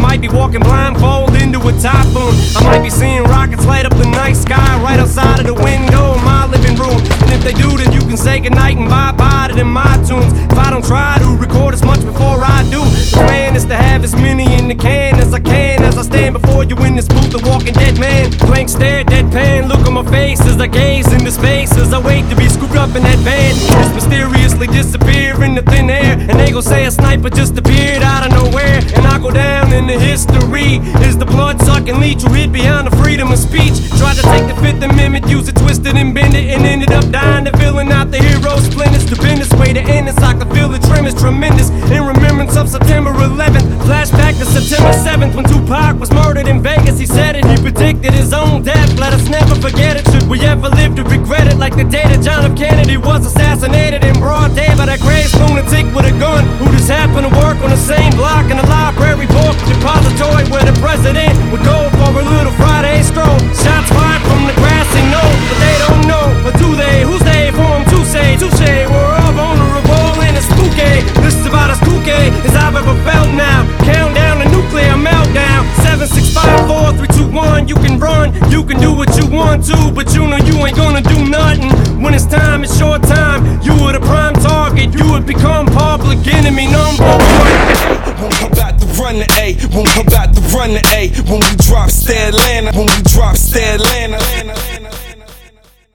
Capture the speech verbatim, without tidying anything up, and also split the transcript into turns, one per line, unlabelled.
might be walking blindfold into a typhoon. I might be seeing rockets light up the night sky right outside of the window of my living room. And if they do, then you can say goodnight and bye-bye to them iTunes. If I don't try to record as much before I do, the plan is to have as many in the can as I can as I stand before you in this booth, the walking dead man. Blank stare, deadpan, look on my face as I gaze into space as I wait to be scooped up in that van. Just mysteriously disappear into thin air, and they gon' say a sniper just appeared out of nowhere. And I go down in the history is the blood-sucking leech who hid behind the freedom of speech. Tried to take the Fifth Amendment, use it, twist it and bend it, and ended up dying to filling out the hero splendors. Stupendous way to end this, I can feel the trim is tremendous. In remembrance of September eleventh, flashback to September seventh when Tupac was murdered in Vegas. He said it, he predicted his own death. Let us never forget it, should we ever live to regret it. Like the day that John F. Kennedy was assassinated in broad day by that crazed lunatic with a gun who just happened to work on the same block in the library book depository where the president would go for a little Friday stroll. Shots fired from the grassy knoll, but they don't know, or do they? Who's they for them to say? Touche, we're all vulnerable and it's spooky. This is about as kooky as I've ever felt now. Count down the nuclear meltdown. Seven, six, five, four, three, two, one. You can run, you can do what you want to, but you know you ain't gonna do nothing. When it's time, it's your time. You were the prime target, you would become public enemy number one.
When we about to run the A, when we about to run the A, when we drop stay Atlanta, when we drop stay Atlanta.